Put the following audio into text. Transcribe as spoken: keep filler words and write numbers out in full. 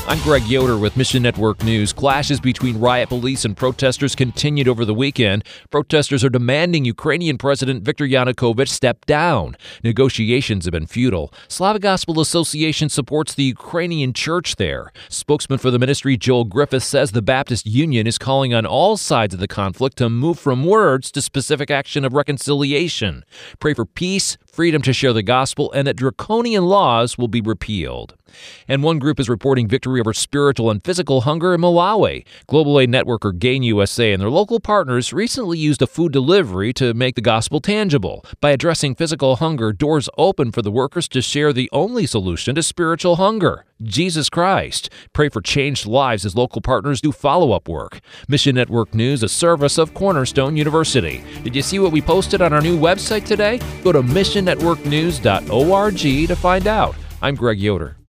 I'm Greg Yoder with Mission Network News. Clashes between riot police and protesters continued over the weekend. Protesters are demanding Ukrainian President Viktor Yanukovych step down. Negotiations have been futile. Slavic Gospel Association supports the Ukrainian church there. Spokesman for the ministry, Joel Griffith, says the Baptist Union is calling on all sides of the conflict to move from words to specific action of reconciliation. Pray for peace, freedom to share the gospel, and that draconian laws will be repealed. And one group is reporting victory over spiritual and physical hunger in Malawi. Global aid networker Gain U S A and their local partners recently used a food delivery to make the gospel tangible. By addressing physical hunger, doors open for the workers to share the only solution to spiritual hunger, Jesus Christ. Pray for changed lives as local partners do follow-up work. Mission Network News, a service of Cornerstone University. Did you see what we posted on our new website today? Go to mission network news dot org to find out. I'm Greg Yoder.